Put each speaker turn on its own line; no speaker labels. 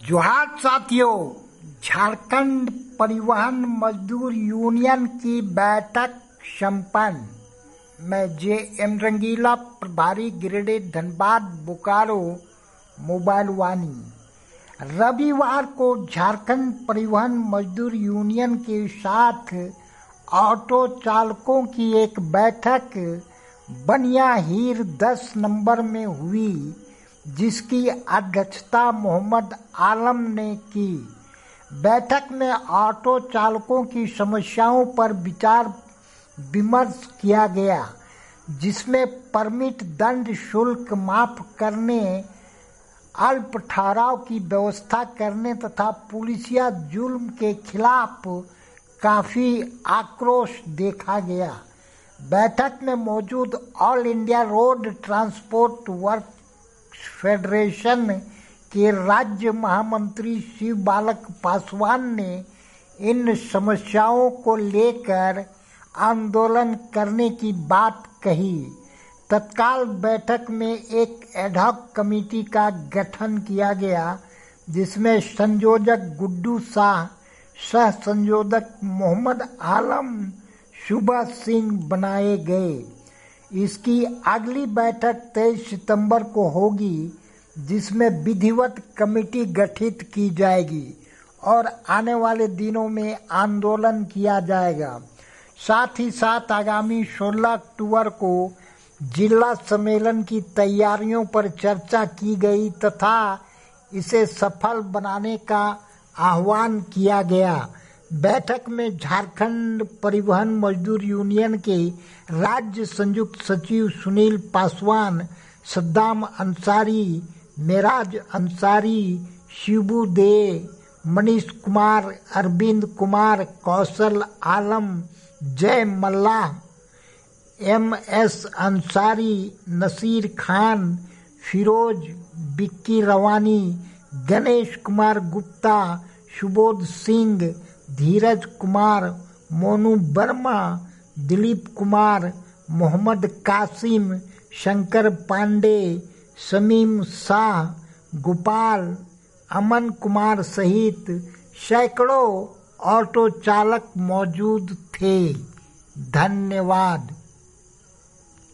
जोहार साथियों, झारखंड परिवहन मजदूर यूनियन की बैठक संपन्न। मैं जे.एम. रंगीला, प्रभारी गिरिडीह, धनबाद, बोकारो, मोबाइल वाणी। रविवार को झारखंड परिवहन मजदूर यूनियन के साथ ऑटो चालकों की एक बैठक बनियाहीर 10 नंबर में हुई, जिसकी अध्यक्षता मोहम्मद आलम ने की। बैठक में ऑटो चालकों की समस्याओं पर विचार विमर्श किया गया, जिसमें परमिट दंड शुल्क माफ करने, अल्प ठहराव की व्यवस्था करने तथा पुलिसिया जुल्म के खिलाफ काफी आक्रोश देखा गया। बैठक में मौजूद all India road transport workers federation के राज्य महामंत्री शिव बालक पासवान ने इन समस्याओं को लेकर आंदोलन करने की बात कही। तत्काल बैठक में एक एडहॉक कमेटी का गठन किया गया, जिसमें संयोजक गुड्डू शाह, सह संयोजक मोहम्मद आलम, सुबह सिंह बनाए गए। इसकी अगली बैठक 23 सितंबर को होगी, जिसमें विधिवत कमेटी गठित की जाएगी और आने वाले दिनों में आंदोलन किया जाएगा। साथ ही साथ आगामी 16 अक्टूबर को जिला सम्मेलन की तैयारियों पर चर्चा की गई तथा इसे सफल बनाने का आह्वान किया गया। बैठक में झारखंड परिवहन मजदूर यूनियन के राज्य संयुक्त सचिव सुनील पासवान, सद्दाम अंसारी, मेराज अंसारी, शिबू दे, मनीष कुमार, अरविंद कुमार, कौशल आलम, जय मल्लाह, एम.एस. अंसारी, नसीर खान, फिरोज, बिक्की रवानी, गणेश कुमार गुप्ता, सुबोध सिंह, धीरज कुमार, मोनू वर्मा, दिलीप कुमार, मोहम्मद कासिम, शंकर पांडे, शमीम शाह, गोपाल, अमन कुमार सहित सैकड़ों ऑटो चालक मौजूद थे। धन्यवाद।